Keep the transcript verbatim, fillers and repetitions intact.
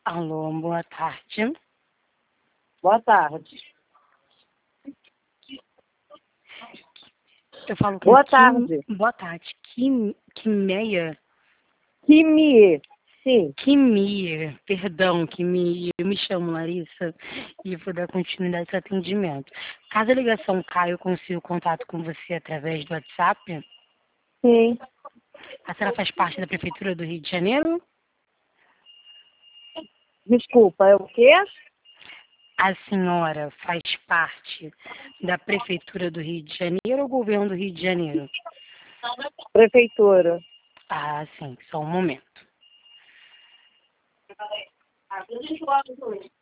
Alô, boa tarde. Boa tarde. Eu falo com Boa Kim... tarde. Boa tarde. Kim... Kimeia? Kimie, sim. Kimia, perdão, Kimia. Eu me chamo Larissa e vou dar continuidade ao atendimento. Caso a ligação caia, eu consigo contato com você através do WhatsApp? Sim. A senhora faz parte da Prefeitura do Rio de Janeiro? Desculpa, é o quê? A senhora faz parte da Prefeitura do Rio de Janeiro ou Governo do Rio de Janeiro? Prefeitura. Ah, sim, só um momento.